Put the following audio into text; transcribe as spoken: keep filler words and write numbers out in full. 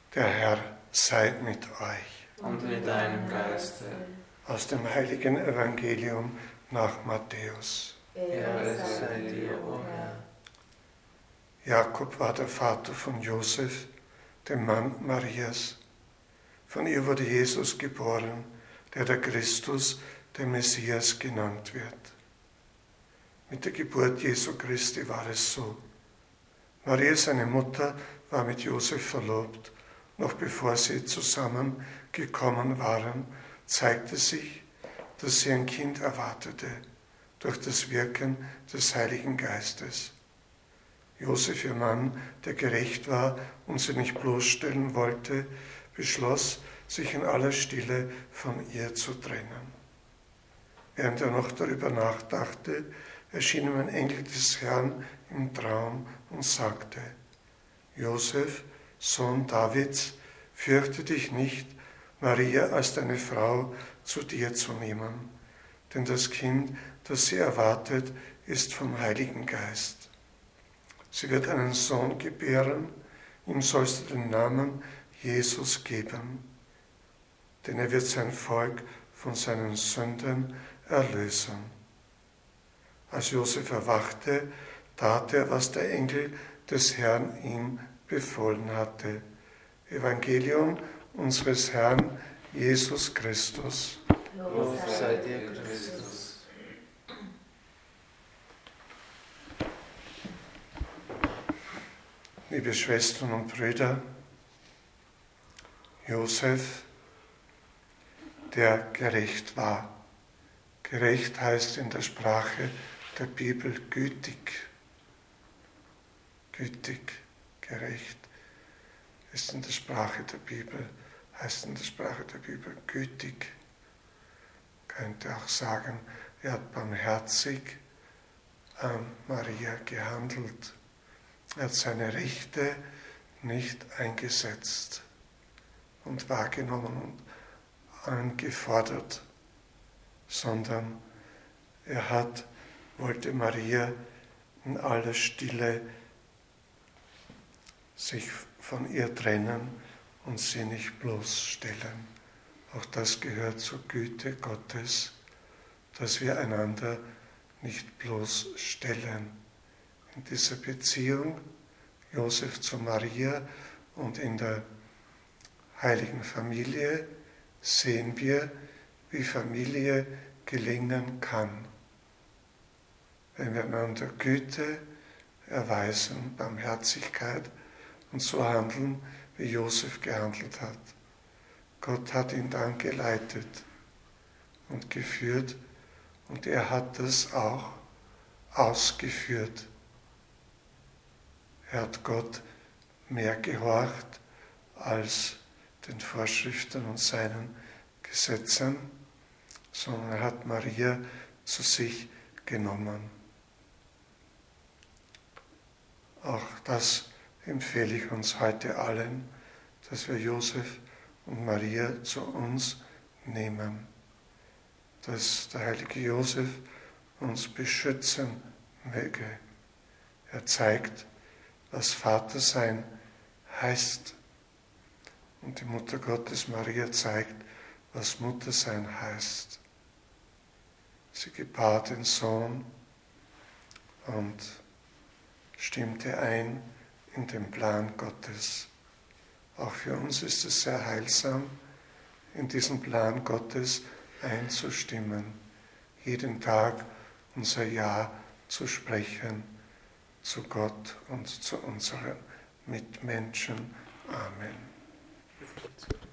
Der Herr sei mit euch. Und mit deinem Geiste. Aus dem heiligen Evangelium nach Matthäus. Ehre sei dir, o Herr. Jakob war der Vater von Josef, dem Mann Marias. Von ihr wurde Jesus geboren, der der Christus, der Messias genannt wird. Mit der Geburt Jesu Christi war es so. Maria, seine Mutter, war mit Josef verlobt. Noch bevor sie zusammengekommen waren, zeigte sich, dass sie ein Kind erwartete, durch das Wirken des Heiligen Geistes. Josef, ihr Mann, der gerecht war und sie nicht bloßstellen wollte, beschloss, sich in aller Stille von ihr zu trennen. Während er noch darüber nachdachte, erschien ihm ein Engel des Herrn im Traum und sagte: Josef, Sohn Davids, fürchte dich nicht, Maria als deine Frau zu dir zu nehmen, denn das Kind, das sie erwartet, ist vom Heiligen Geist. Sie wird einen Sohn gebären, ihm sollst du den Namen Jesus geben, denn er wird sein Volk von seinen Sünden erlösen. Als Josef erwachte, tat er, was der Engel des Herrn ihm befohlen hatte. Evangelium unseres Herrn Jesus Christus. Lob sei dir, Christus. Liebe Schwestern und Brüder, Josef, der gerecht war. Gerecht heißt in der Sprache der Bibel gütig. Gütig, gerecht ist in der Sprache der Bibel, heißt in der Sprache der Bibel gütig. Könnte auch sagen, er hat barmherzig an Maria gehandelt. Er hat seine Rechte nicht eingesetzt und wahrgenommen und angefordert, sondern er hat, wollte Maria in aller Stille sich von ihr trennen und sie nicht bloßstellen. Auch das gehört zur Güte Gottes, dass wir einander nicht bloßstellen. In dieser Beziehung Josef zu Maria und in der heiligen Familie sehen wir, wie Familie gelingen kann, wenn wir einander Güte erweisen, Barmherzigkeit und so handeln, wie Josef gehandelt hat. Gott hat ihn dann geleitet und geführt und er hat das auch ausgeführt. Er hat Gott mehr gehorcht als den Vorschriften und seinen Gesetzen, sondern er hat Maria zu sich genommen. Auch das empfehle ich uns heute allen, dass wir Josef und Maria zu uns nehmen, dass der heilige Josef uns beschützen möge. Er zeigt, was Vatersein heißt. Und die Mutter Gottes Maria zeigt, was Muttersein heißt. Sie gebar den Sohn und stimmte ein in den Plan Gottes. Auch für uns ist es sehr heilsam, in diesen Plan Gottes einzustimmen, jeden Tag unser Ja zu sprechen zu Gott und zu unseren Mitmenschen. Amen.